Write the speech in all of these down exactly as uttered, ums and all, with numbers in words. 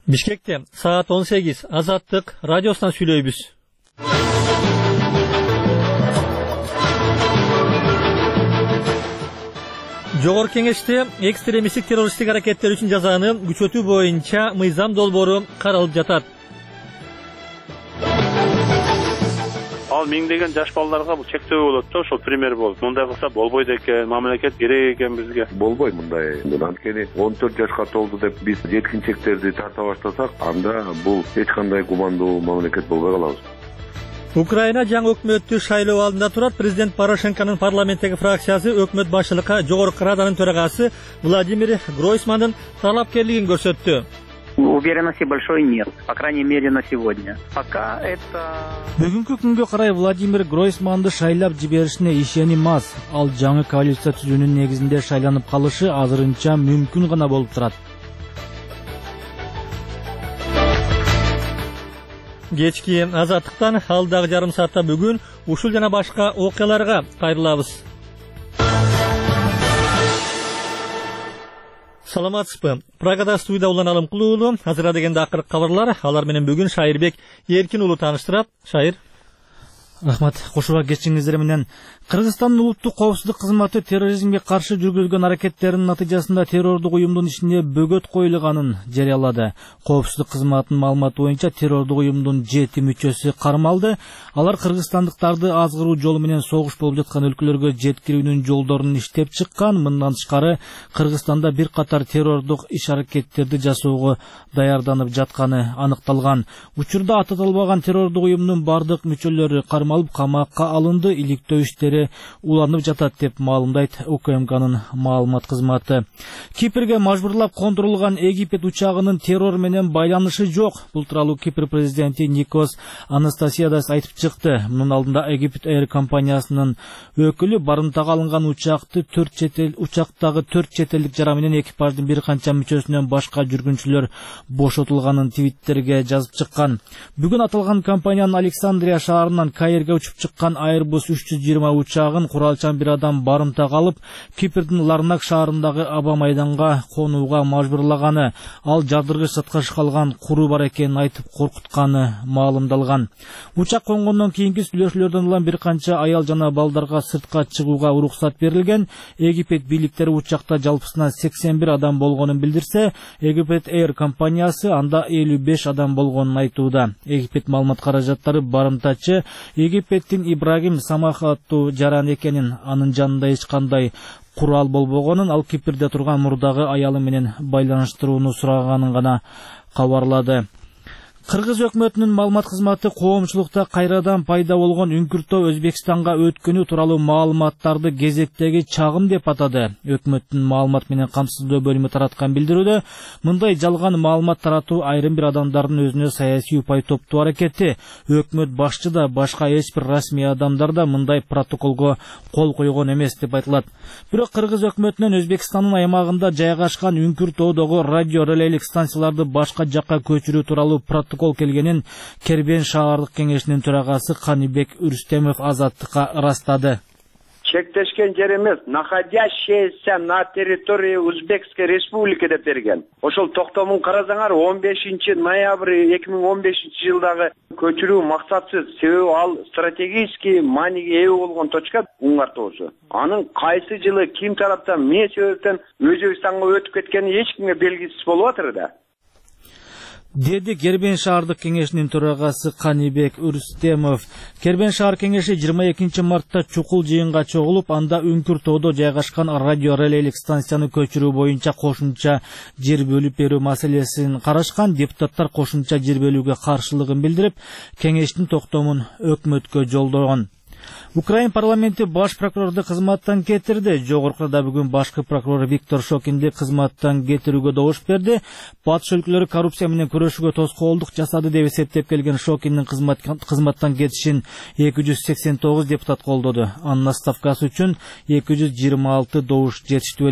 Бишкекте саат он сегиз Азаттык радиосунан сүйлөйбүз. Жогорку Кеңеште экстремисттик террористтик аракеттер үчүн жазаны күчөтүү боюнча мыйзам долбоору каралып жатат. Ал миңдеген жаш балдарга бул чектөө болот да, ошол пример болот. Мындай кылса болбойт экен, мамлекет керек экен бизге. Болбойт мындай. Анткени он төрт жашка толду деп биз жеткинчектерди тарта баштасак, анда бул эч кандай гумандуу мамлекет болбой калабыз. Украина жаңы өкмөттү шайлоо алдында турат. Президент Порошенконун парламенттеги фракциясы өкмөт башчылыкка Жогорку Раданын төрагасы Владимир Гройсмандын талапкерлигин көрсөттү. Уверенности большой нет, по крайней мере на сегодня. Пока это... Бүгүнкү күнгө карай Владимир Гройсманды шайлап жиберишине ишеним аз. Ал жаңы коалиция түзүүнүн негизинде шайланып калышы азырынча мүмкүн гана болуп турат. Кечки Азаттыктан алдагы жарым саатта бүгүн ушул жана башка окуяларга кайрылабыз. Саламатсызбы? Прагада студияда улан Алым Кулуулу. Азыр дегенде акыркы кабарлар. Алар менен бүгүн Шайырбек Эркин уулу тааныштырат. Шайыр. Рахмат. Кошуга кетишиңиздер менен. Кыргызстандын улуттук коопсуздук кызматы терроризмге каршы жүргүзгөн аракеттеринин натыйжасында террордук уюмдун ичинде бөгөт коюлганын жарыялады. Коопсуздук кызматынын маалыматы боюнча террордук уюмдун жети мүчөсү кармалды. Алар кыргызстандыктарды азгыруу жолу менен согуш болуп жаткан өлкөлөргө жеткирүүнүн жолдорун иштеп чыккан. Мындан тышкары Кыргызстанда бир катар террордук иш-аракеттерди жасоого даярданып жатканы аныкталган. Учурда ататылбаган террордук уюмдун бардык мүчөлөрү кармалып камакка алынды. Иликтөө иштери уланып жатат деп маалымдайт УКМКнын маалымат кызматы. Кипрге мажбурлап кондурулган Египет учагынын террор менен байланышы жок. Бул тууралуу Кипр президенти Никос Анастасиадас айтып чыкты. Мунун алдында Египет Air компаниясынын өкүлү барымтага алынган учакты төрт четел учактагы төрт четелдик жара менен экипаждын бир канча мүчөсүнөн башка жүргүнчүлөр бошотулганын твиттерге жазып чыккан. Бүгүн аталган компаниянын Александрия шаарынан Каирге учуп чыккан Airbus үч жүз жыйырма учагын куралчан бир адам барымтага алып, Кипрдин Ларнак шаарындагы аба майданга конууга мажбурлаганы, ал жардыргыч саткаш калган куру бар экенин айтып коркутканы маалымдалган. Учак конгондон кийинки сүйлөшүүлөрдөн улам бир канча аял жана балдарга сыртка чыгууга уруксат берилген. Египет бийликтери учакта жалпысынан сексен бир адам болгонун билдирсе, Египет Air компаниясы анда элүү беш адам болгонун айтууда. Египет маалымат каражаттары барымтачы Египеттин Ибрагим Самахаттуу жаран экенин, анын жанында эч кандай курал болбогонун, ал Кипрде турган мурдагы аялы менен байланыштырууну сураганын гана кабарлады. Кыргыз өкмөтүнүн маалымат кызматы коомчулукта кайрадан пайда болгон үңкүртөө Өзбекстанга өткөнү тууралуу маалыматтарды кезектеги чагым деп атады. Өкмөттүн маалымат менен камсыздоо бөлүмү тараткан билдирүүдө мындай жалган маалымат таратуу айрым бир адамдардын өзүнө саясий упай топтоо аракети. Өкмөт башчы да башка эч бир расмий адамдар да мындай протоколго кол койгон эмес деп айтылат. Бирок Кыргыз өкмөтүнүн Өзбекстандын аймагында жайгашкан үңкүртөөдөгү радио релейлик станцияларды башка жакка көчүрүү тууралуу протокол кол келгенин Кербен шаардык кеңешинин төрагасы Канибек Үрстемов Азаттыкка ырастады. Чектешкен жер эмес, находящаяся на территории Узбекской республики деп берген. Ошол токтомун карасаңар он бешинчи ноябрь эки миң он бешинчи жылдагы көчүрүү максатсыз, себеби ал стратегический мааниге ээ болгон точка Уңгар тоосу. Анын кайсы жылы ким тараптан эмне себептен Өзбекстанга өтүп кеткени эч кимге белгисиз болуп атыр да. Деди Кербен шаардык кеңешинин төрагасы Канибек Үрстемов. Кербен шаар кеңеши жыйырма экинчи мартта чукул жыйынга чогулуп, анда үңкүртөөдө жайгашкан радио релейлик станцияны көчүрүү боюнча кошумча жер бөлүп берүү маселесин карашкан. Депутаттар кошумча жер бөлүүгө каршылыгын билдирип, кеңештин токтомун өкмөткө жолдогон. Украин парламенти баш прокурорду кызматтан кетирди. Жогоркуда бүгүн башкы прокурор Виктор Шокинди кызматтан кетирүүгө добуш берди. Батыш өлкөлөрү коррупция менен күрөшүүгө тоскоолдук жасады деп эсептеп келген Шокиндин кызматтан кетишин эки жүз сексен тогуз депутат колдоду. Анын отставкасы үчүн эки жүз жыйырма алты добуш жетиштүү эле.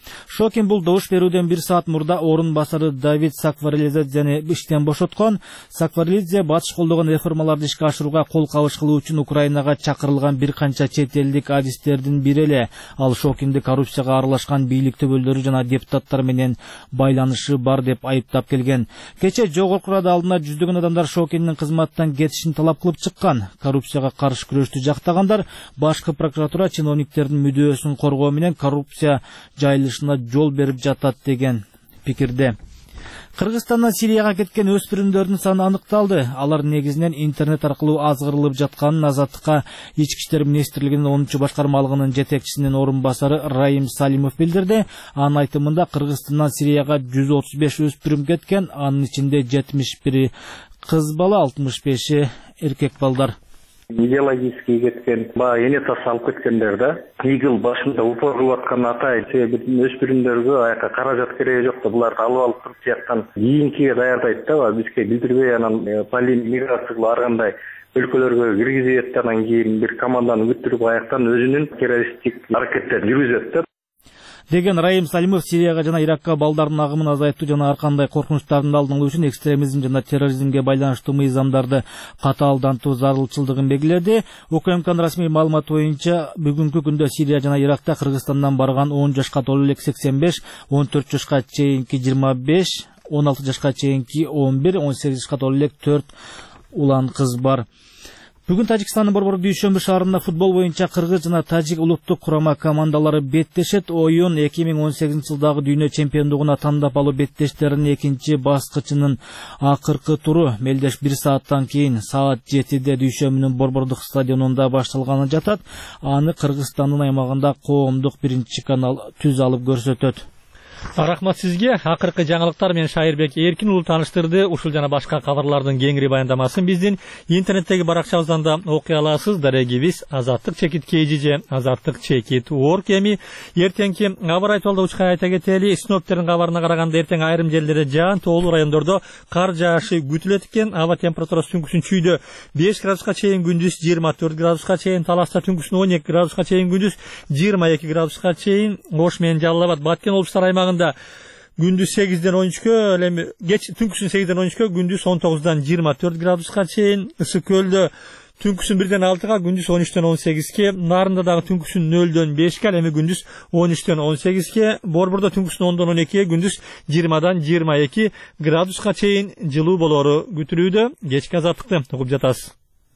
Шокин бул добуш берүүдөн бир саат мурда орун басары Давид Сакварелидзени иштен бошоткон. Сакварелидзе батыш колдогон реформаларды ишке ашырууга кол кабыш кылуу үчүн Украинага чакырылган бир канча чет элдик адистердин бири эле. Ал Шокинди коррупцияга аралашкан бийлик төбөлдөрү жана депутаттар менен байланышы бар деп айыптап келген. Кече Жогорку Рада алдына жүздөгөн адамдар Шокиндин кызматтан кетишин талап кылып чыккан. Коррупцияга каршы күрөштү жактагандар башкы прокуратура чиновниктердин мүдөөсүн коргоо менен коррупция жайылышына жол берип жатат деген пикирде. Кыргызстандан Сирияга кеткен өспүрүмдөрдүн саны аныкталды. Алар негизинен интернет аркылуу азгырылып жатканын Азаттыкка Ички иштер министрлигинин онунчу башкармалыгынын жетекчисинин орун басары Раим Салимов билдирди. Анын айтымында Кыргызстандан Сирияга жүз отуз беш өспүрүм кеткен, анын ичинде жетимиш бири кыз бала, алтымыш беши эркек балдар. Идеологически кеткен, баягы эне таш алып кеткендер да. Игил башында упор кылып аткан атай, себеби өспүрүмдөргө аяка каражат кереги жок да, буларды алып алып туруп тияктан кийинкиге даярдайт да, бизге билдирбей анан полин миграция ар кандай өлкөлөргө киргизет, анан кийин бир команданы бүттүрүп аяктан өзүнүн террористтик аракеттерин жүргүзөт да. Деген Раим Салимов Сирияга жана Иракка балдардын агымын азайтуу жана ар кандай коркунучтардын алдын алуу үчүн экстремизм жана терроризмге байланыштуу мыйзамдарды катаалдантуу зарылчылдыгын белгиледи. УКМКнын расмий маалыматы боюнча бүгүнкү күндө Сирия жана Иракта Кыргызстандан барган он жашка толуу элек сексен беш, он төрт жашка чейинки жыйырма беш, он алты жашка чейинки он бир, он сегиз жашка толуу элек төрт улан кыз бар. Бүгүн Тажикстандын Борбор Дүйшөмбү шаарында футбол боюнча кыргыз жана тажик улуттук курама командалары беттешет. Оюн эки миң он сегизинчи жылдагы дүйнө чемпиондугуна тандап алуу беттештеринин экинчи баскычынын акыркы туру мелдеш бир сааттан кийин саат жетиде Дүйшөмбүнүн Борбордук стадионунда башталганы жатат. Аны Кыргызстандын аймагында коомдук биринчи канал түз алып көрсөтөт. Рахмат сизге. Акыркы жаңылыктар менен Шайырбек Эркин уулу тааныштырды. Ушул жана башка кабарлардын кеңири баяндамасын биздин интернеттеги баракчабыздан да окуй аласыз. Дарегибиз азаттык чекит kg же азаттык чекит точка орг. Эми эртеңки кабар айтылды учка айта кетели. Синоптиктердин кабарына караганда эртең айрым жерлерде жаан, тоолуу райондордо кар жаашы күтүлөт экен. Аба температурасы түнкүсүн чүйдө беш градуска чейин, күндүз жыйырма төрт градуска чейин, Таласта түнкүсүн он эки градуска чейин, күндүз жыйырма эки градуска чейин, Ош менен Жалал Абад, Баткен облустар аймагында күндүз сегизден он үчкө, эми кеч түнкүсүн сегизден он үчкө, күндүз он тогуздан жыйырма төрт градуска чейин, Ысык көлдө түнкүсүн бирден алтыга, күндүз он үчтөн он сегизге, Нарында дагы түнкүсүн нөлдөн бешке, эми күндүз он үчтөн он сегизге, Борбордо түнкүсүн ондон он экиге, күндүз жыйырмадан жыйырма эки градуска чейин жылуу болору күтүлүүдө. Кечки азаттыкты угуп жатасыз.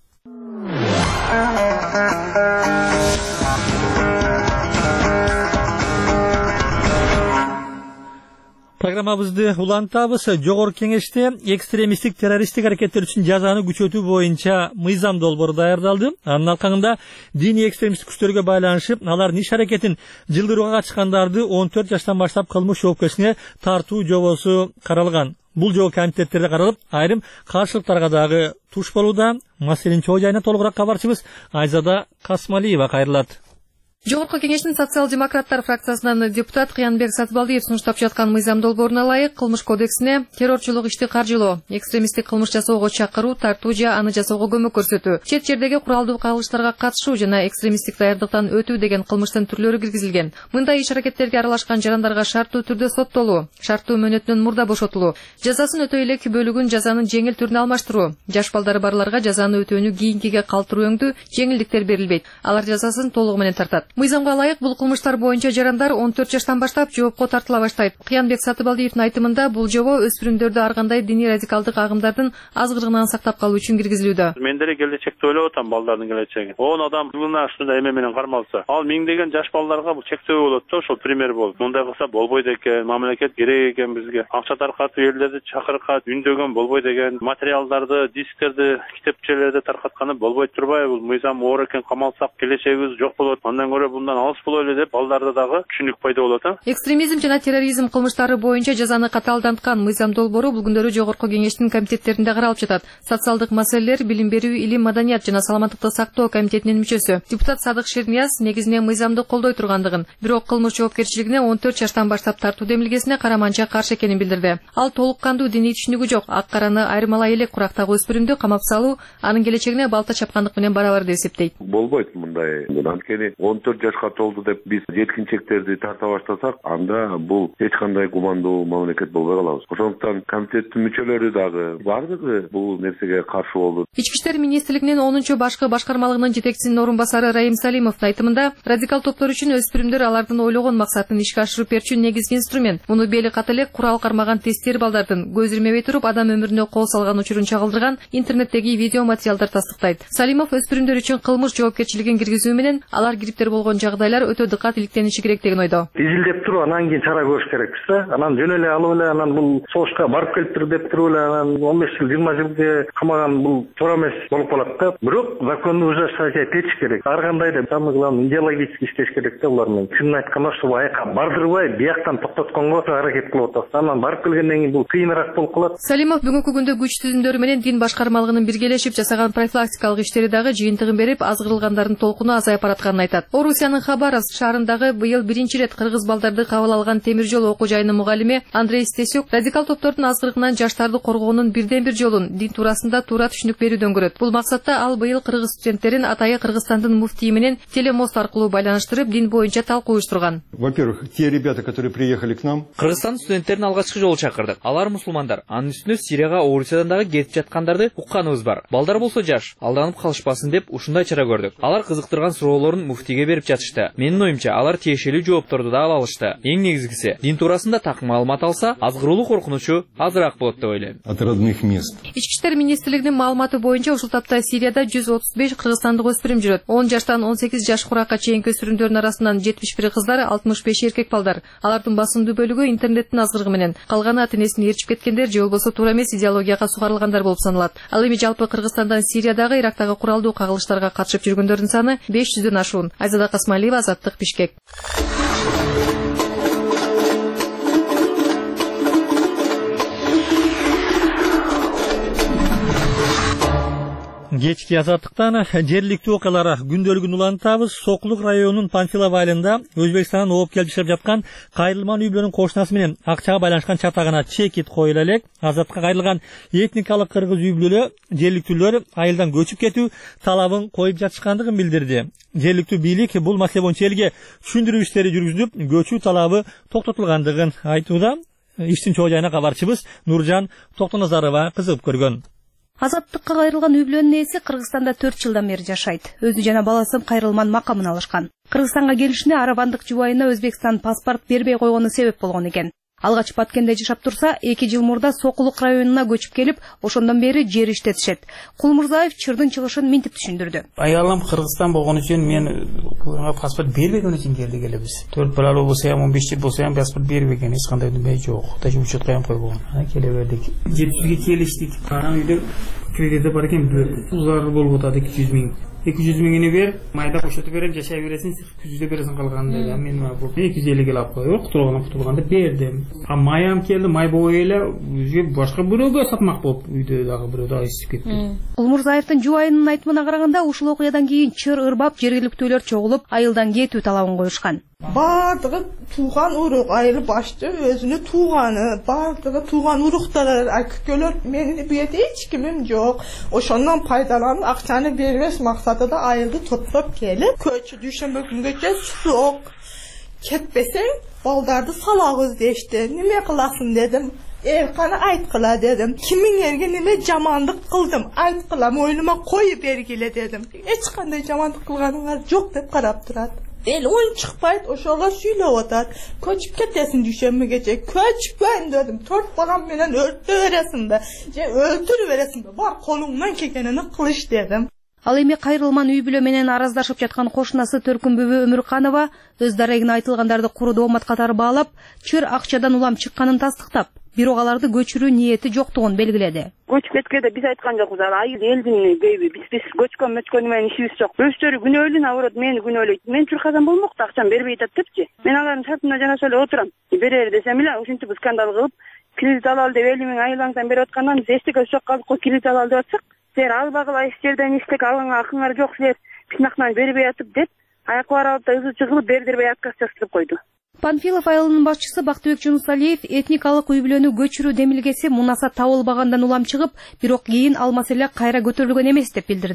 Программабызды улантабыз. Жогорку кеңеште экстремисттик террористтик аракеттер үчүн жазаны күчөтүү боюнча мыйзам долбоору даярдалды. Анын алкагында диний экстремисттик күчтөргө байланышып, алардын иш аракетин жылдырууга катышкандарды он төрт жаштан баштап кылмыш жоопкерчилигине тартуу жобосу каралган. Бул жол комитеттерде каралып, айрым каршылыктарга дагы туш болууда. Маселенин чоо жайына толугураак кабарчыбыз Айзада Касмалиева кайрылат. Жогорку кеңештин социал-демократтар фракциясынан депутат Кыянбек Сатыбалдиев сунуштап жаткан мыйзам долбооруна ылайык кылмыш кодексине террорчулук ишти каржылоо, экстремисттик кылмыш жасоого чакыруу, тартуу же аны жасоого көмөк көрсөтүү, чет жердеги куралдуу кагылыштарга катышуу жана экстремисттик даярдыктан өтүү деген кылмыштын түрлөрү киргизилген. Мындай иш аракеттерге аралашкан жарандарга шарттуу түрдө соттолуу, шарттуу мөөнөтүнөн мурда бошотулуу, жазасын өтөй элек бөлүгүн жазанын жеңил түрүнө алмаштыруу, жаш балдары барларга жазаны өтөөнү кийинкиге калтыруу өңдүү жеңилдиктер берилбейт. Алар жазасын толугу менен тартат. Мыйзамга ылайык бул кылмыштар боюнча жарандар он төрт жаштан баштап жоопко тартыла баштайт. Кыянбек Сатыбалдиевдин айтымында бул жобо өспүрүмдөрдү ар кандай диний радикалдык агымдардын азгырыгынан сактап калуу үчүн киргизилүүдө. Мен деле келечекти ойлоп атам, балдардын келечеги. он адам жылына ушундай эме менен кармалса, ал миңдеген жаш балдарга бул чектөө болот да, ошол пример болуп. Мындай кылса болбойт экен, мамлекет керек экен бизге. Акча таркатып элдерди чакыркат, үндөгөн болбойт экен, материалдарды, дисктерди, китепчелерди таркатканы болбойт турбайбы? Бул мыйзам оор экен, камалсак келечегибиз жок болот. Андан көрө bundan алыс бололу деп балдарда дагы түшүнүк пайда болот. Экстремизм жана терроризм кылмыштары боюнча жазаны катаалданткан мыйзам долбоору бул күндөрү Жогорку кеңештин комитеттеринде каралып жатат. Социалдык маселелер, билим берүү, илим, маданият жана саламаттыкты сактоо комитетинин мүчөсү депутат Садык Шернияз негизинен мыйзамды колдой тургандыгын, бирок кылмыш жоопкерчилигине он төрт жаштан баштап тартуу демилгесине караманча каршы экенин билдирди. Ал толук кандуу диний түшүнүгү жок, ак караны айырмалай элек курактагы өспүрүмдү камап салуу анын келечегине балта чапкандык менен барабар деп эсептейт. Болбойт мындай. Анткени он төрт төрт жашка толду деп биз жеткинчектерди тарта баштасак, анда бул эч кандай гумандуу мамлекет болбой калабыз. Ошондуктан комитеттин мүчөлөрү дагы бардыгы бул нерсеге каршы болду. Ички иштер министрлигинин онунчу башкы башкармалыгынын жетекчисинин орун басары Раим Салимовдун айтымында, радикал топтор үчүн өспүрүмдөр алардын ойлогон максатын ишке ашырып берүүчү негизги инструмент. Муну бели ката эле курал кармаган тестер балдардын көз ирмебей туруп адам өмүрүнө кол салган учурун чагылдырган интернеттеги видео материалдар тастыктайт. Салимов өспүрүмдөр үчүн кылмыш жоопкерчилигин киргизүү менен алар кириптер болгон жагдайлар өтө дыкат иликтениши керек деген ойдо. Изилдеп туруп анан кийин чара көрүш керек да. Анан жөн эле алып эле анан бул согушка барып келиптир деп туруп эле анан он беш жыл жыйырма жылга камаган бул туура эмес болуп калат да. Бирок законду ужасач этиш керек. Ар кандай да самый главный идеологически иштеш керек да булар менен. Чынын айтканда ошо аяка бардырбай бияктан токтотконго аракет кылып атат. Анан барып келгенден кийин бул кыйыныраак болуп калат. Салимов бүгүнкү күндө күч түзүмдөрү менен дин башкармалыгынын биргелешип жасаган профилактикалык иштери дагы жыйынтыгын берип, азгырылгандардын толкуну азайып баратканын айтат. Орусиянын Хабаровск шаарындагы быйыл биринчи ирет кыргыз балдарды кабыл алган темир жол окуу жайынын мугалими Андрей Стесюк радикал топтордун азгырыгынан жаштарды коргоонун бирден бир жолун дин туурасында туура түшүнүк берүүдөн көрөт. Бул максатта ал быйыл кыргыз студенттерин атайы Кыргызстандын муфтийи менен телемост аркылуу байланыштырып, дин боюнча талкуу уюштурган. Во-первых, те ребята, которые приехали к нам, Кыргызстан студенттерин алгачкы жолу чакырдык. Алар мусулмандар. Анын үстүнө Сирияга, Орусиядан дагы кетип жаткандарды укканыбыз бар. Балдар болсо жаш, алданып калышпасын деп ушундай чара көрдүк. Алар кызыктырган суроолорун муфтийге берип жатышты. Менин оюмча, алар тиешелүү жоопторду да ала алышты. Эң негизгиси, дин туурасында так маалымат алса, азгыруулуу коркунучу азыраак болот деп ойлойм. От родных мест. Ички иштер министрлигинин маалыматы боюнча ушул тапта Сирияда жүз отуз беш кыргызстандык өспүрүм жүрөт. он жаштан он сегиз жаш куракка чейинки өспүрүмдөрдүн арасынан жетимиш бир кыздар, алтымыш беш эркек балдар. Алардын басымдуу бөлүгү интернеттин азгырыгы менен, калганы ата-энесин ээрчип кеткендер же болбосо туура эмес идеологияга сугарылгандар болуп саналат. Ал эми жалпы Кыргызстандан Сириядагы, Ирактагы куралдуу кагылыштарга катышып жүргөндөрдүн саны беш жүздөн ашуун. Айзада Касмалиева, Азаттык, Бишкек. Кечки азаттыктан жергиликтүү окуялар күндөлүгүн улантабыз. Сокулук районунун Панфилов айылында Өзбекстандан ооп келип жашап жаткан кайрылман үй бүлөнүн кошунасы менен акчага байланышкан чатагына чекит коюла элек. Азатка кайрылган этникалык кыргыз үй бүлө жергиликтүүлөр айылдан көчүп кетүү талабын коюп жатышкандыгын билдирди. Жергиликтүү бийлик бул маселе боюнча элге түшүндүрүү иштери жүргүзүлүп, көчүү талабы токтотулгандыгын айтууда. Иштин чоо жайына кабарчыбыз Нуржан Токтоназарова кызыгып көргөн. Азаттыкка кайрылган үй бүлөнүн ээси Кыргызстанда төрт жылдан бери жашайт. Өзү жана баласы кайрылман макамын алышкан. Кыргызстанга келишине арабандык жубайына Өзбекстан паспорт бербей койгону себеп болгон экен. Ал качып Баткенде жашап турса, эки жыл мурда Сокулук районуна көчүп келип, ошондон бери жер иштетишет. Кулмурзаев чырдын чыгышын минтип түшүндүрдү. Аялым Кыргызстан болгон үчүн мен паспорт бербеген үчүн келди келебиз. төрт балалы болсо ham, он беш жыл болсо ham паспорт бербеген, эч кандай нерсе жок. Даже учетко ham койбогон. Ана келе бердик. жетиге келиштик. Караң үйдө кредити бар экен, узары болуп атат эки жүз миң. эки жүз миңини бер, майда кошотуп берем, жашай бересиң, күздө бересиң калганын да мен бул эки жүз элүү алып коюп, кутулган кутулганда бердим. А майам келди, май бою эле өзгө башка бирөөгө сатмак болуп, үйдө дагы бирөө дагы ичип кетти. Кулмурзаевдин жубайынын айтымына караганда, ушул окуядан кийин чыр ырбап жергиликтүүлөр чогулуп, айылдан кетүү талабын коюшкан. Бардығы туған урук айыл башчы өзүнү тууганы, бардығы туған уруктар аккөлөр менин бу жерде эч кимим жок. Ошондон пайдаланып акчаны бербеш максатында айылды топтоп келип, көчү дүйшөмбү күнгөчө сок кетпесең, балдарды салабыз дешти. Неме кыласың дедим. Эрканы айткыла дедим. Кимиңерге неме жамандык кылдым, айткыла, моюнума коюп бергиле дедим. Эч кандай жамандык кылганыңар жок деп карап турат. El oyun çıkpaydı, oşoğa süylep atat. Köçüp ketesin düşenmegece. Köçüpön dedim. Dört balam menen öldü veresin be. Je öldürü veresin be. Bar kolumdan kekenini kılıç dedim. Ал эми кайрылман үй бүлө менен араздашып жаткан кошунасы Төркүнбүбү Өмүрканова өз дарегине айтылгандарды куру доомат катары баалап, чыр акчадан улам чыкканын тастыктап, бирок аларды көчүрүү ниети жоктугун белгиледи. Көчүп кеткенде биз айткан жокпуз, ал айыл элдин бейби, биз биз көчкөн мөчкөнү менен ишибиз жок. Өздөрү күнөөлүн абырот, мени күнөөлөйт. Мен чурказан болмокто, акчам бербей атат депчи. Мен алардын шартына жанаша эле отурам. Берер десем эле, ушинтип скандал кылып, кредит алалы деп элүү миң айылыңыздан берип аткандан биз эчтеке жок калдык го, кредит алалы деп атсак, силер албагыла эч жерден эчтеке алганга акыңар жок, силер бисмактан бербей атып деп, аякка барып да ызы чыгылып бердирбей отказ жаздырып койду. Панфилов айылынын башчысы Бактыбек Жунусалиев этникалык үй бүлөнү көчүрүү демилгеси мунаса табылбагандан улам чыгып, бирок кийин ал маселе кайра көтөрүлгөн эмес деп билдирди.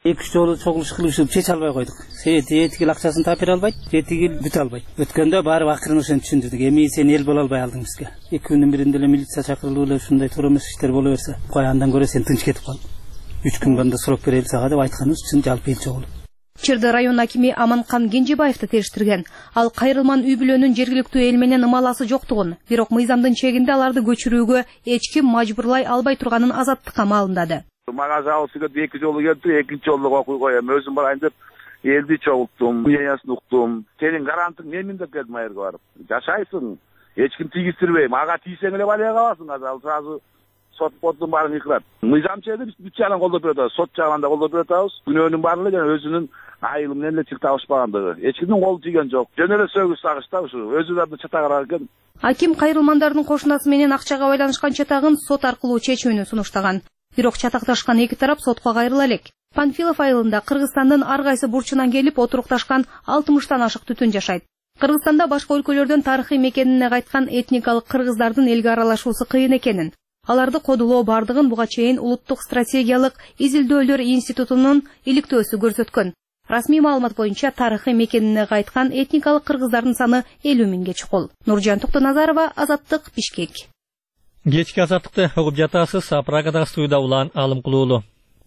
эки үч жолу чогулуш кылышып чече албай койдук. Себеби жетигил акчасын тапшыра албайт, жетигил бүтө албайт. Өткөндө баары акырын ошентип түшүндүрдүк. Эми сен эл боло албай алдың бизге. эки күндүн биринде эле милиция чакырылып эле ушундай туура эмес иштер боло берсе, кой андан көрө сен тынч кетип кал. үч күн банда срок берели сага деп айтканыбыз чын жалпы эл чогулуп. Чырды район акими Аманкан Кенжебаевди териштирген. Ал кайрылман үй бүлөнүн жергиликтүү эл менен ымаласы жоктугун, бирок мыйзамдын чегинде аларды көчүрүүгө эч ким мажбурлай албай турганын азаттыкка маалымдады. Мага жабылып эки жолу келди, экинчи жолу окуй коем, өзүм барайын деп элди чогулттум, мнениясын уктум. Сенин гарантың менмин деп келдим айырга барып. Жашайсың, эч ким тийгиздирбей, мага тийсең эле балия каласың, азыр сразу сот боддун баарын йкырат. Мыйзам чегинде биз бүт жагынан колдоп берип атабыз, сот жагынан да колдоп берип атабыз. Күнөөнүн баарын эле жана өзүнүн айылы менен эле чык табышпагандыгы. Эч кимдин колу тийген жок. Жөн эле сөгүз сагышта ушу өзүлөрдү чатагырар экен. Аким кайрылмандардын кошунасы менен акчага байланышкан чатагын сот аркылуу чечүүнү сунуштаган. Бирок чатакташкан эки тарап сотко кайрыла элек. Панфилов айылында Кыргызстандын ар кайсы бурчунан келип отурукташкан алтымыштан ашык түтүн жашайт. Кыргызстанда башка өлкөлөрдөн тарыхый мекенине кайткан этникалык кыргыздардын элге аралашуусу кыйын экенин, аларды кодулоо бардыгын буга чейин улуттук стратегиялык изилдөөлөр институтунун иликтөөсү көрсөткөн. Расмий маалымат боюнча тарыхый мекенине кайткан этникалык кыргыздардын саны элүү миңге чукул. Нуржан Токтоназарова, Азаттык, Бишкек. Кечки азаттыкты угуп жатасыз. Прагадагы студияда Улан Алымкулуулу.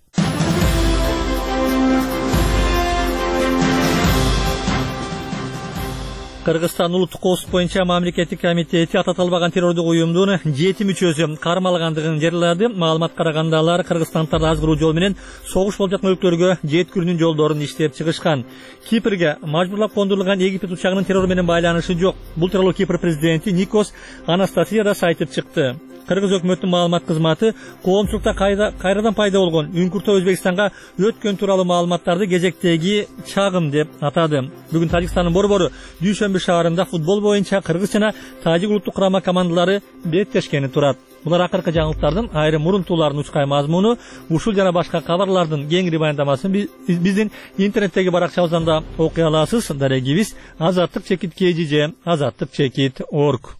Кыргызстан улуттук коопсуздук боюнча мамлекеттик комитети ататылбаган террордук уюмдун жети мүчөсү кармалгандыгын жарыялады. Маалымат караганда алар Кыргызстандагы азгыруу жол менен согуш болуп жаткан өлкөлөргө жеткирүүнүн жолдорун иштеп чыгышкан. Кипрге мажбурлап кондурулган Египет учагынын террор менен байланышы жок. Бул тууралуу Кипр президенти Никос Анастасиадас айтып чыкты. Кыргыз өкмөттүн маалымат кызматы коомчулукта кайрадан пайда болгон Үңкүртө Өзбекстанга өткөн тууралуу маалыматтарды кезектеги чагым деп атады. Бүгүн Тажикстандын борбору Дүйшөмбү шаарында футбол боюнча Кыргыз жана Тажик улуттук курама командалары беттешкени турат. Булар акыркы жаңылыктардын айрым мурунтууларын учкай мазмуну, ушул жана башка кабарлардын кеңири баяндамасын биздин интернеттеги баракчабыздан да окуй аласыз. Дарегибиз азаттык чекит kgj азаттык чекит точка орг.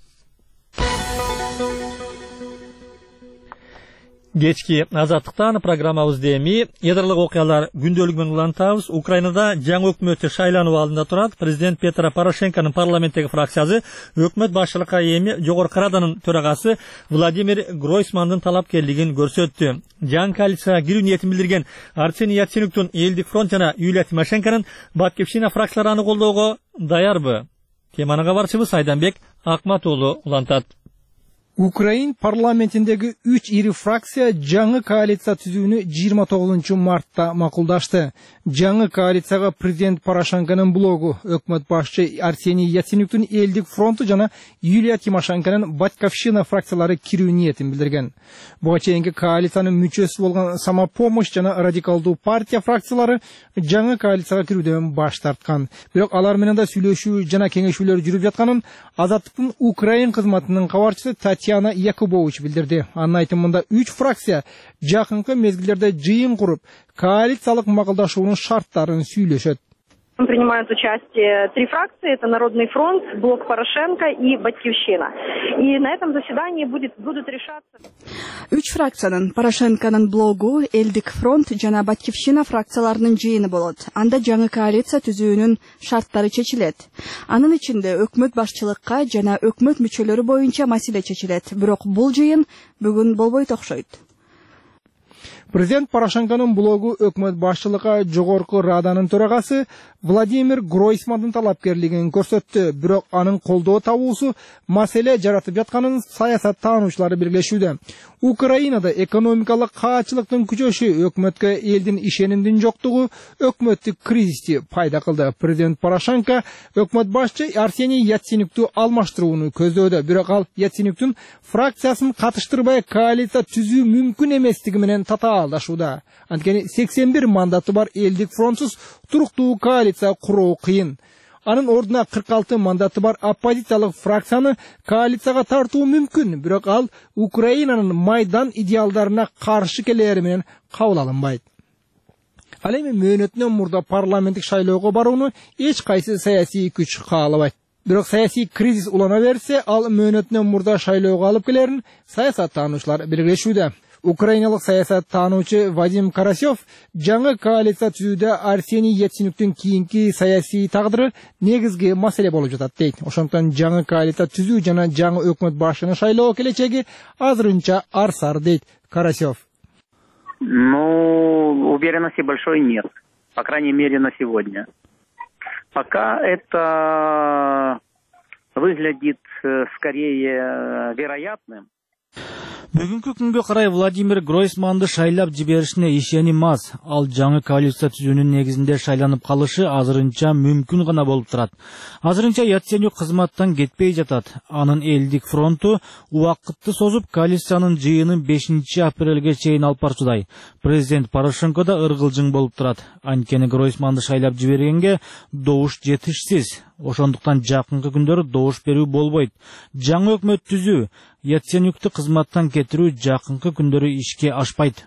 Кечки азаттыктан программабызды эми ядралык окуялар күндөлүгү менен улантабыз. Украинада жаңы өкмөт шайлануу алдында турат. Президент Петро Порошенконун парламенттеги фракциясы өкмөт башчылыкка эми Жогорку Раданын төрагасы Владимир Гройсмандын талапкерлигин көрсөттү. Жаңы коалицияга кирүү ниетин билдирген Арсений Яценюктун Элдик фронт жана Юлия Тимошенконун Батькивщина фракциялары аны колдоого даярбы? Теманы кабарчыбыз Айданбек Акмат уулу улантат. Украин парламентиндеги үч ири фракция жаңы коалиция түзүүнү жыйырма тогузунчу мартта макулдашты. Жаңы коалицияга президент Порошенконун блогу, өкмөт башчы Арсений Яценюктун Элдик фронту жана Юлия Тимошенконун Батькивщина фракциялары кирүү ниетин билдирген. Буга чейинки коалициянын мүчөсү болгон Самопомощь жана Радикалдуу партия фракциялары жаңы коалицияга кирүүдөн баш тарткан. Бирок алар менен да сүйлөшүү жана кеңешүүлөр жүрүп жатканын Азаттыктын Украин кызматынын кабарчысы Татьяна Якубович билдирди. Анын айтымында үч фракция жакынкы мезгилдерде жыйын куруп, коалициялык макулдашуунун шарттарын сүйлөшөт. Принимают участие три фракции, это Народный фронт, Блок Порошенко и Батькивщина. И на этом заседании будет, будут решаться... Үч фракциянын Порошенконун блогу, Элдик фронт жана Батькивщина фракцияларынын жыйыны болот. Анда жаңы коалиция түзүүнүн шарттары чечилет. Анын ичинде өкмөт башчылыкка жана өкмөт мүчөлөрү боюнча маселе чечилет. Бирок бул жыйын бүгүн болбойт окшойт. Президент Порошенконун блогу өкмөт башчылыкка Жогорку Раданын төрагасы Владимир Гройсмандын талапкерлигин көрсөттү. Бирок анын колдоо табуусу маселе жаратып жатканын саясаттануучулар белгилешүүдө. Украинада экономикалык каачылыктын күчөшү өкмөткө элдин ишенимдин жоктугу өкмөттүк кризисти пайда кылды. Президент Порошенко өкмөт башчы Арсений Яценюкту алмаштырууну көздөөдө. Бирок ал Яценюктун фракциясын катыштырбай коалиция түзүү мүмкүн эместиги менен татаалдашууда. Анткени сексен бир мандаты бар Элдик фронтсуз туруктуу коалиция куруу кыйын. Анын ордуна кырк алты мандаты бар оппозициялык фракцияны коалицияга тартуу мүмкүн, бирок ал Украинанын Майдан идеалдарына каршы келери менен кабыл алынбайт. Ал эми мөөнөтүнөн мурда парламенттик шайлоого барууну эч кайсы саясий күч каалабайт. Бирок саясий кризис улана берсе, ал мөөнөтүнөн мурда шайлоого алып келерин саясаттануучулар белгилешүүдө. Украиналык саясат таануучу Вадим Карасев жаңы коалиция түзүүдө Арсений Яценюктун кийинки саясий тагдыры негизги маселе болуп жатат дейт. Ошондуктан жаңы коалиция түзүү жана жаңы өкмөт башчыны шайлоо келечеги азырынча арсар дейт Карасев. Ну, уверенности большой нет. По крайней мере, на сегодня. Пока это выглядит скорее вероятным. Бүгүнкү күнгө карай Владимир Гройсманды шайлап жиберишине ишеним аз. Ал жаңы коалиция түзүүнүн негизинде шайланып калышы азырынча мүмкүн гана болуп турат. Азырынча Яценюк кызматтан кетпей жатат. Анын элдик фронту убакытты созуп коалициянын жыйынын бешинчи апрелге чейин алып барчудай. Президент Порошенко да ыргылжың болуп турат. Анткени Гройсманды шайлап жибергенге добуш жетишсиз. Ошондуктан жакынкы күндөрү добуш берүү болбойт. Жаңы өкмөт түзүү, Яценюкту кызматтан кетирүү жакынкы күндөрү ишке ашпайт.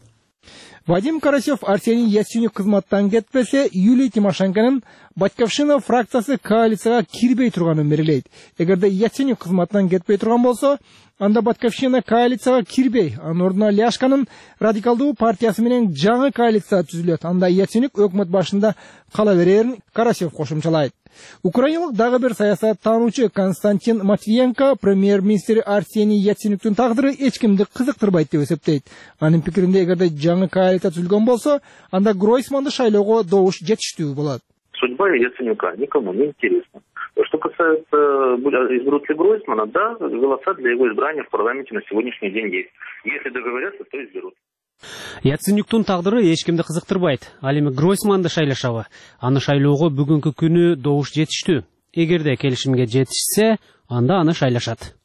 Вадим Карасев Арсений Яценюк кызматтан кетпесе, Юлия Тимошенконун Батьковщина фракциясы коалицияга кирбей турганын белгилейт. Эгерде Яценюк кызматтан кетпей турган болсо, анда Батьковщина коалицияга кирбей, анын ордуна Ляшканын радикалдуу партиясы менен жаңы коалиция түзүлөт. Анда Яценюк өкмөт башында кала берерин Карасев кошумчалайт. Украиналык дагы бир саясат таануучу Константин Матвиенко премьер-министр Арсений Яценюктун тагдыры эч кимди кызыктырбайт деп эсептейт. Анын пикиринде, эгерде жаңы коалиция түзүлгөн болсо, анда Гройсманды шайлоого добуш жетиштүү болот. Судьба Яценюка никому не интересна. Что касается, изберут ли Гройсмана, да, голоса для его избрания в парламенте на сегодняшний день есть. Если договорятся, то изберут. Яценюктун тагдыры эч кимди кызыктырбайт. Ал эми Гройсманды шайлашабы. Аны шайлоого бүгүнкү күнү добуш жетиштүү. Эгерде келишимге жетишсе, анда аны шайлашат.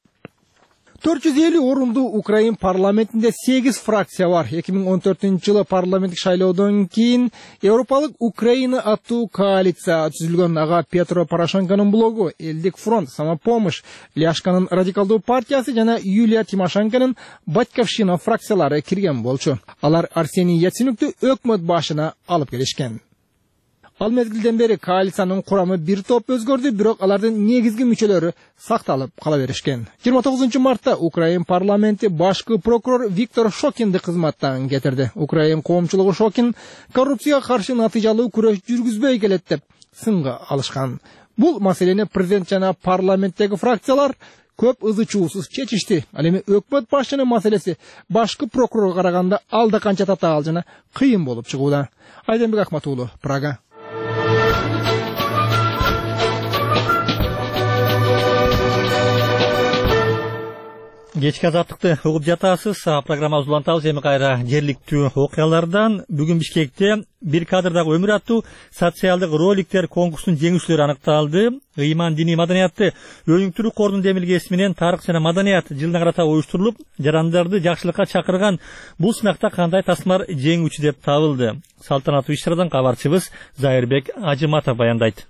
төрт жүз элүү орунду Украин парламентинде сегиз фракция бар. эки миң он төртүнчү жылы парламенттик шайлоодон кийин Европалык Украина аттуу коалиция түзүлгөн. Ага Петро Порошенконун блогу, Элдик фронт, Самопомощь, Ляшканын радикалдуу партиясы жана Юлия Тимошенконун Батьковщина фракциялары кирген болчу. Алар Арсений Яценюкту өкмөт башына алып келишкен. Ал мезгилден бери коалициянын курамы бир топ өзгөрдү, бирок алардын негизги мүчөлөрү сакталып кала беришкен. жыйырма тогузунчу мартта Украин парламенти башкы прокурор Виктор Шокинди кызматтан кетирди. Украин коомчулугу Шокин коррупцияга каршы натыйжалуу күрөш жүргүзбөй келет деп сынга алышкан. Бул маселени президент жана парламенттеги фракциялар көп ызы чуусуз чечишти. Ал эми өкмөт башчынын маселеси башкы прокурорго караганда алда канча татаал жана кыйын болуп чыгууда. Айденбек Акматуулу, Прага. Кечки азаттыкты угуп жатасыз. Программабыз улантабыз эми кайра жергиликтүү окуялардан. Бүгүн Бишкекте бир кадрдагы өмүр аттуу социалдык роликтер конкурсунун жеңүүчүлөрү аныкталды. Ыйман диний маданиятты өнүктүрүү кордун демилгеси менен тарых жана маданият жылына карата уюштурулуп, жарандарды жакшылыкка чакырган бул сынакта кандай тасмалар жеңүүчү деп табылды. Салтанаттуу иш-чарадан кабарчыбыз Зайырбек Ажыматов баяндайт.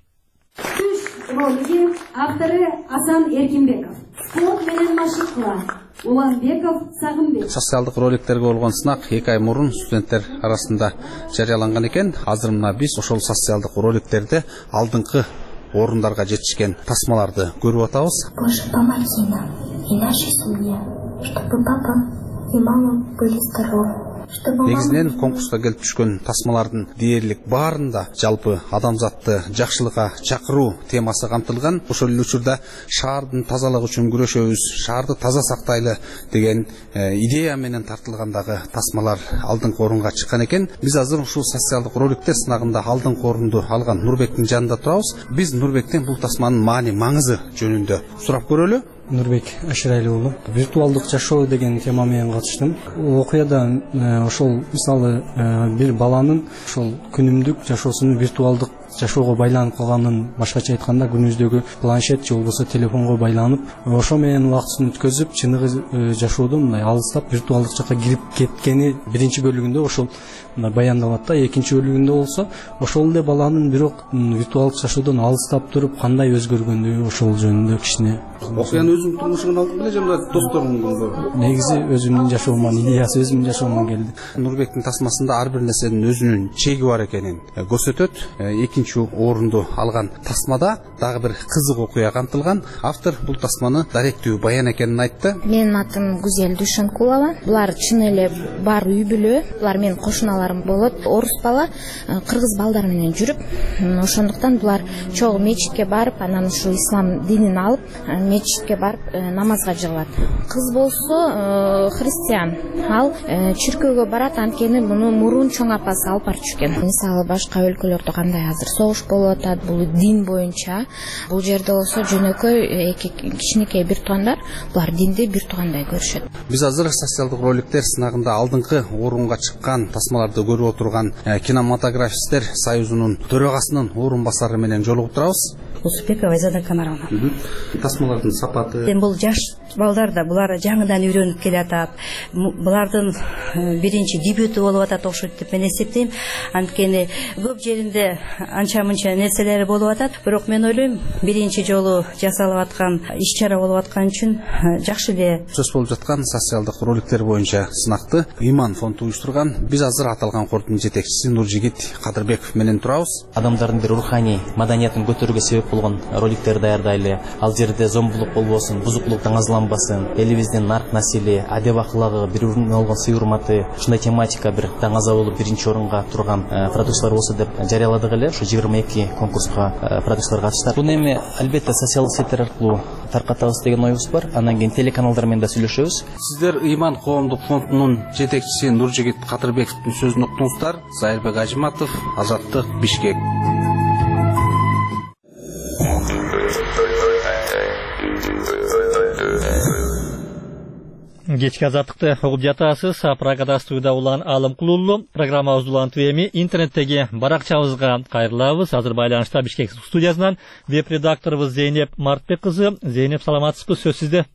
Ролиги авторы Асан Эркинбеков. Спорт менен машыкла. Уланбеков Сагынбек. Социалдык роликтерге болгон сынак эки ай мурун студенттер арасында жарыяланган экен. Азыр мына биз ошол социалдык роликтерде алдыңкы орундарга жетишкен тасмаларды көрүп атабыз. Боже, помоги нам и нашей семье, чтобы папа и мама были здоровы. Негизинен конкурска келип түшкөн тасмалардын дээрлик баарында жалпы адамзатты жакшылыкка чакыруу темасы камтылган. Ошол эле учурда шаардын тазалыгы үчүн күрөшөбүз, шаарды таза сактайлы деген идея менен тартылгандагы тасмалар алдыңкы орунга чыккан экен. Биз азыр ушул социалдык роликтер сынагында алдыңкы орунду алган Нурбектин жанында турабыз. Биз Нурбектен бул тасманын маани, маңызы жөнүндө сурап көрөлү. Нурбек Аширайли уулу. Виртуалдык жашоо деген тема менен катыштым. Окуяда ошол мисалы бир баланын ошол күнүмдүк жашоосунун виртуалдык жашоого байланып калганын, башкача айтканда күнүбүздөгү планшет же болбосо телефонго байланып, ошо менен убактысын өткөзүп, чыныгы жашоодон мындай алыстап виртуалдык жакка кирип кеткени биринчи бөлүгүндө ошол баяндалат да. Экинчи бөлүгүндө болсо ошол эле баланын бирок виртуалдык жашоодон алыстап туруп кандай өзгөргөнү ошол жөнүндө кичине. Окуяны өзүңдүн турмушуңан алдың беле же мындай досторуңдун? Негизи өзүмдүн жашоомдон, идеясы өзүмдүн жашоомдон келди. Нурбектин тасмасында ар бир нерсенин өзүнүн чеги бар экенин көрсөтөт. Экинчи экинчи орунду алган тасмада дагы бир кызык окуя камтылган. Автор бул тасманы даректүү баян экенин айтты. Менин атым Гүзел Дүйшөнкулова. Булар чын эле бар үй бүлө. Булар менин кошуналарым болот. Орус бала кыргыз балдар менен жүрүп, ошондуктан булар чогуу мечитке барып, анан ушу ислам динин алып, мечитке барып намазга жыгылат. Кыз болсо христиан. Ал чиркөөгө барат, анткени муну мурун чоң апасы алып барып жүргөн. Мисалы башка өлкөлөрдө кандай азыр согуш болуп атат, бул дин боюнча. Бул жерде болсо жөнөкөй эки кичинекей бир туугандар, булар динди бир туугандай көрүшөт. Биз азыр социалдык роликтер сынагында алдыңкы орунга чыккан тасмаларды көрүп отурган кинематографисттер союзунун төрагасынын орун басары менен жолугуп турабыз. Усупекова Айзада Камаровна. Тасмалардын сапаты. Бул жаш балдар да булар жаңыдан үйрөнүп келатат. Булардын биринчи дебюту болуп атат окшойт деп мен эсептейм. Анткени көп жеринде анча-мынча нерселери болуп атат, бирок мен ойлойм, биринчи жолу жасалып аткан иш-чара болуп аткан үчүн жакшы эле. Сөз болуп жаткан социалдык роликтер боюнча сынакты Иман фонду уюштурган. Биз азыр аталган кордун жетекчиси Нуржигит Кадырбеков менен турабыз. Адамдардын бир руханий маданиятын көтөрүүгө себеп болгон роликтер даярдайлы. Ал жерде зомбулук болбосун, бузуклук таңазланбасын, элибиздин нарк насили, адеп аклагы, бири-бирине болгон сый урматы, ушундай тематика бир таңаза болуп биринчи орунга турган продюкциялар болсо деп жарыяладык эле. Ушу жыйырма эки конкурска продюкциялар катыштар. Буну эми албетте социалдык сеттер аркылуу таркатабыз деген оюбуз бар. Андан кийин телеканалдар менен да сүйлөшөбүз. Сиздер Иман коомдук фондунун жетекчиси Нуржигит Кадырбековдун сөзүн уктуңуздар. Зайырбек Ажыматов, Азаттык, Бишкек. Кечки азаттыкты угуп жатасыз. Прагада студияда улан Алым Кулулу. Программабыз улантуу эми интернеттеги баракчабызга кайрылабыз. Азыр байланышта Бишкек студиясынан веб-редакторубуз Зейнеп Мартбек кызы. Зейнеп, саламатсызбы? Сөз сизде.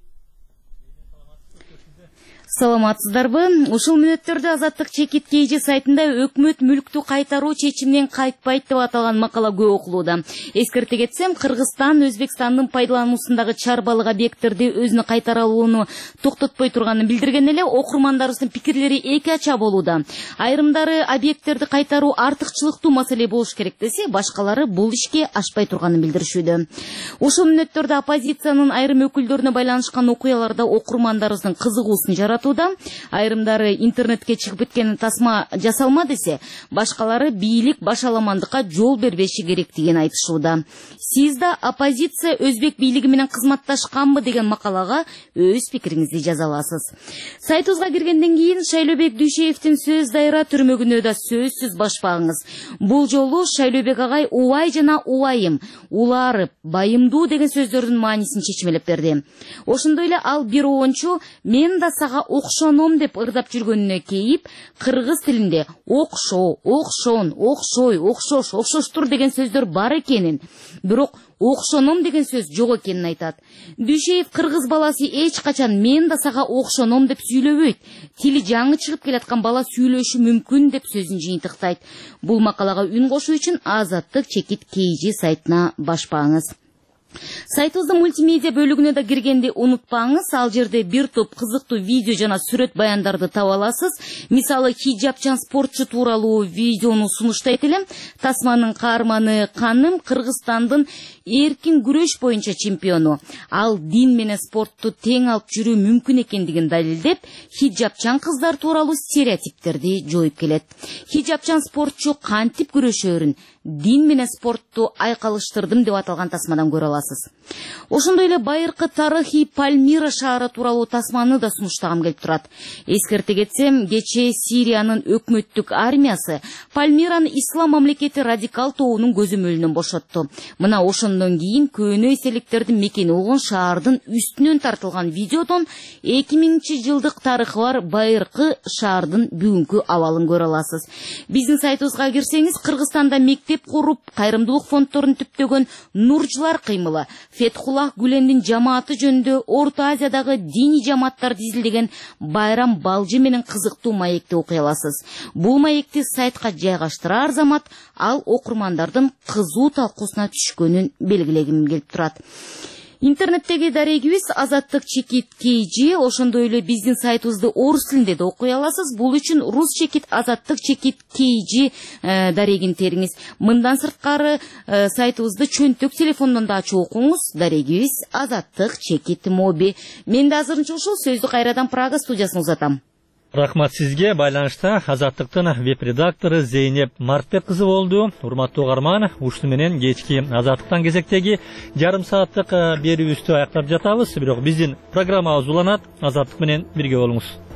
Саламатсыздарбы? Ушул мүнөттөрдө Азаттык чекит kg сайтында өкмөт мүлктү кайтаруу чечиминен кайтпайт деп аталган макала көп окулууда. Эскерте кетсем, Кыргызстан Өзбекстандын пайдалануусундагы чарбалык объекттерди өзүнө кайтара алууну токтотпой турганын билдирген эле, окурмандарыбыздын пикирлери эки ача болууда. Айрымдары объекттерди кайтаруу артыкчылыктуу маселе болуш керек десе, башкалары бул ишке ашпай турганын билдиришүүдө. Ушул мүнөттөрдө оппозициянын айрым өкүлдөрүнө байланышкан окуяларда окурмандарыбыздын кызыгуусун жаратуу. Айрымдары интернетке чыгып кеткен тасма жасалма десе, башкалары бийлик башаламандыкка жол бербеши керек деген айтышууда. Сиз да оппозиция өзбек бийлиги менен кызматташканбы деген макалага өз пикириңизди жаза аласыз. Сайтыбызга киргенден кийин Шайлообек Дүйшеевдин сөз дайра түрмөгүнө да сөзсүз башпагыңыз. Бул жолу Шайлообек агай убай жана убайым, уларып, байымдуу деген сөздөрдүн маанисин чечмелеп берди. Ошондой эле ал бир оончу мен да сага окшоном деп ырдап жүргөнүнө кейип, кыргыз тилинде окшоо, окшон, окшой, окшош, окшоштур деген сөздөр бар экенин, бирок окшоном деген сөз жок экенин айтат. Дүйшеев кыргыз баласы эч качан мен да сага окшоном деп сүйлөбөйт. Тили жаңы чыгып келаткан бала сүйлөшү мүмкүн деп сөзүн жыйынтыктайт. Бул макалага үн кошуу үчүн Азаттык чекит kg сайтына башпаңыз. Сайтыбыздын мультимедиа бөлүгүнө да киргенди унутпаңыз. Ал жерде бир топ кызыктуу видео жана сүрөт баяндарды таба аласыз. Мисалы, хиджабчан спортчу тууралуу видеону сунуштайт элем. Тасманын каарманы Каным Кыргызстандын эркин күрөш боюнча чемпиону. Ал дин менен спортту тең алып жүрүү мүмкүн экендигин далилдеп, хиджабчан кыздар тууралуу стереотиптерди жоюп келет. Хиджабчан спортчу кантип күрөшөрүн, дин менен спортту айкалыштырдым деп аталган тасмадан көрө аласыз. Ошондой эле байыркы тарыхый Пальмира шаары тууралуу тасманы да сунуштагым келип турат. Эскерте кетсем, кечээ Сириянын өкмөттүк армиясы Пальмираны ислам мамлекети радикал тобунун көзөмөлүнөн бошотту. Мына ошондон кийин көөнө эселиктердин мекени болгон шаардын үстүнөн тартылган видеодон эки миңинчи жылдык тарыхы бар байыркы шаардын бүгүнкү абалын көрө аласыз. Биздин сайтыбызга кирсеңиз, Кыргызстанда мектеп куруп, кайрымдуулук фонддорун түптөгөн Нурчулар кыймылы, Фетхуллах Гүлендин жамааты жөнүндө Орто Азиядагы диний жамааттарды изилдеген Байрам Балжы менен кызыктуу маекти окуй аласыз. Бул маекти сайтка жайгаштырар замат ал окурмандардын кызуу талкуусуна түшкөнүн белгилегим келип турат. Интернеттеги дарегибиз Азаттык чекит кей джи, ошондой эле биздин сайтыбызды орус тилинде да окуй аласыз. Бул үчүн рус чекит Азаттык чекит кей джи дарегин териңиз. Мындан сырткары сайтыбызды чөнтөк телефондон да ачып окуңуз. Дарегибиз Азаттык чекит моби. Мен да азырынча ушул сөздү кайрадан Прага студиясына узатам. Рахмат сизге. Байланышта Азаттыктын веб-редактору Зейнеп Мартбек кызы болду. Урматтуу угарман, ушуну менен кечки Азаттыктан кезектеги жарым сааттык берүүбүздү аяктап жатабыз. Бирок биздин программабыз уланат. Азаттык менен бирге болуңуз.